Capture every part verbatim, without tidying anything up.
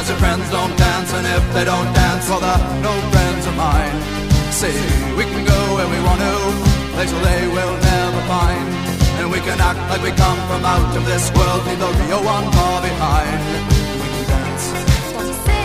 Cause your friends don't dance, and if they don't dance, well they're no friends of mine. See, we can go where we want to, places they will never find. And we can act like we come from out of this world, leave the real one far behind. We can dance. What you say?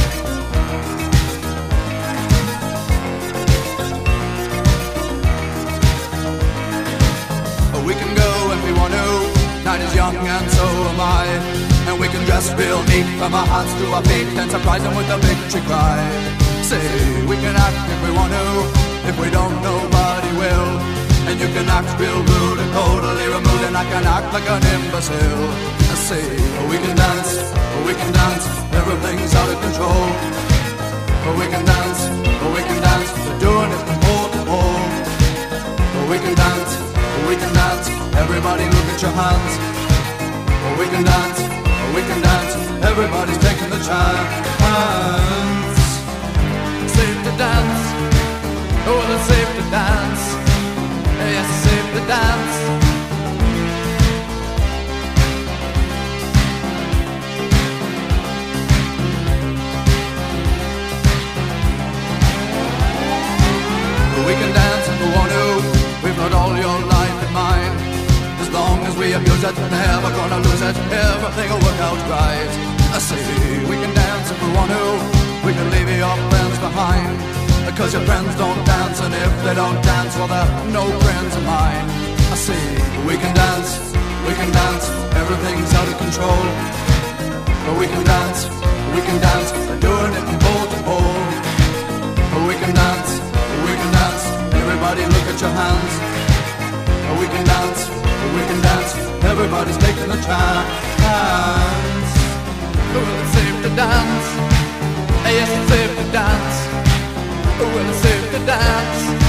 We can go if we want to, night is young and so am I. And we can dress real neat from our hearts to our feet and surprise them with a victory cry. Say, we can act if we want to, if we don't nobody will. And you can act real rude and totally removed, and I can act like an imbecile. I say, we can dance, we can dance, everything's out of control. We can dance, we can dance, we're doing it from pole to pole. We can dance, we can dance, everybody look at your hands. We can dance, we can dance, everybody's taking the chance. Safe to dance, oh it's safe to dance. Yes, it's safe to dance. We can dance if we want to, we've got all your life in mind. As long as we abuse it, never gonna lose it, everything will work out right. I say, we can dance if we want to, we can leave your friends behind. Because your friends don't dance, and if they don't dance, well they're no friends of mine. I say, we can dance, we can dance, everything's out of control. But we can dance, we can dance, we're doing it from pole to pole. But we can dance, we can dance, everybody look at your hands. We can dance, we can dance, everybody's taking the chance. Well, it's safe to dance, yes, it's safe to dance. Well, it's safe to dance.